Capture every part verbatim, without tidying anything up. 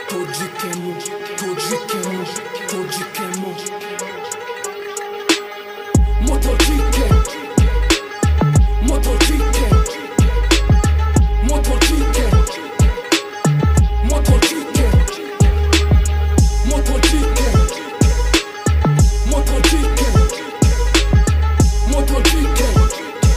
Todzikemu, todzikemu, todzikemu. Motociclette, motociclette, motociclette, motociclette, motociclette, motociclette, motociclette,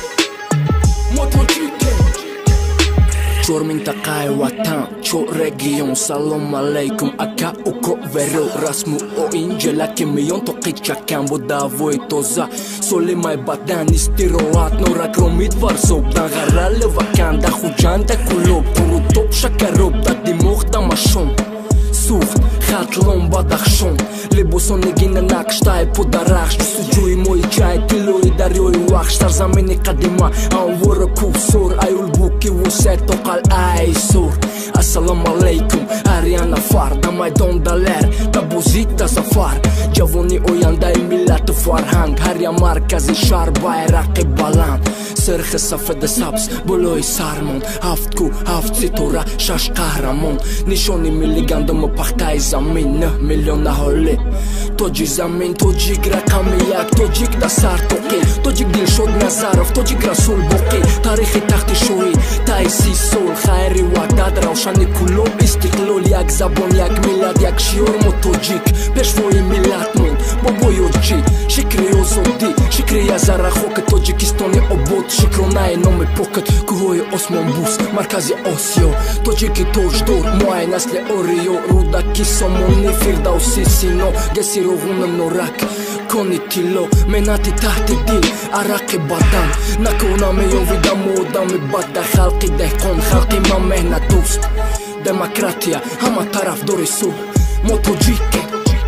motociclette. Chor mintaqae watan, chor region, salam aleikum. Aka uko vero rasmu o injela ke mion to qichakan bodavo etoza. Solimai badan istiroat nora kromit varsob dan garale vakan da khujanda kulob top shakarob da dimokh da mashon. Сух, хатлон бадахшон лебосонегина накштай подарахш суҷӯи мои чай тилои дарёи вахш сарзамини қадима анвора кӯҳсор аюлбуки вусай то қалъаи сур. Ассалому алейкум ҳар нафар да майдон далер да бозӣ да зафар ҷавони ояндаи миллату фарҳанг ҳар я маркази шаҳр байрақи баланд сирхи сафеди сабз болои сармон ҳафт кӯ ҳафт ситора шаш қаҳрамон нишони милли гандуми пахтаи замин нӯҳ миллион аҳолӣ тоҷи замин тоҷик рақами як тоҷик да сартоқӣ тоҷик дилшод назаров тоҷик расул боқӣ таърихи тахти шоҳӣ таи си сол хайри ваҳдат равшани кулоб истиқлол як забон як миллат як шиёр мо тоҷик пешвои миллатмон бобоёҷӣ шикри озодӣ шикри язара хоки тоҷикистони обод шикронаи номи покат кӯҳои осмонбӯс маркази осиё тоҷики тоҷдор моаи насли ориё рудаки сомони фирдавси сино геси ровуна норак кони тилло меҳнати таҳти дил арақи бадан накона меёвида модами бада халқи деҳқон халқи ман меҳнатдӯст демократия ҳама тарафдори сулҳ мо тоҷике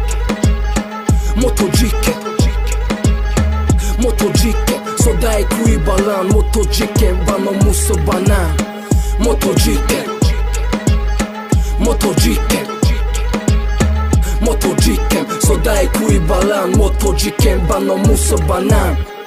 мо тоҷике мо тоҷике содаи кӯи баланд мо тоҷике ба номусу ба нам мо тоҷике мо тоҷике мо тоҷикем содаи кӯи баланд мо тоҷикем ба номусу ба нам.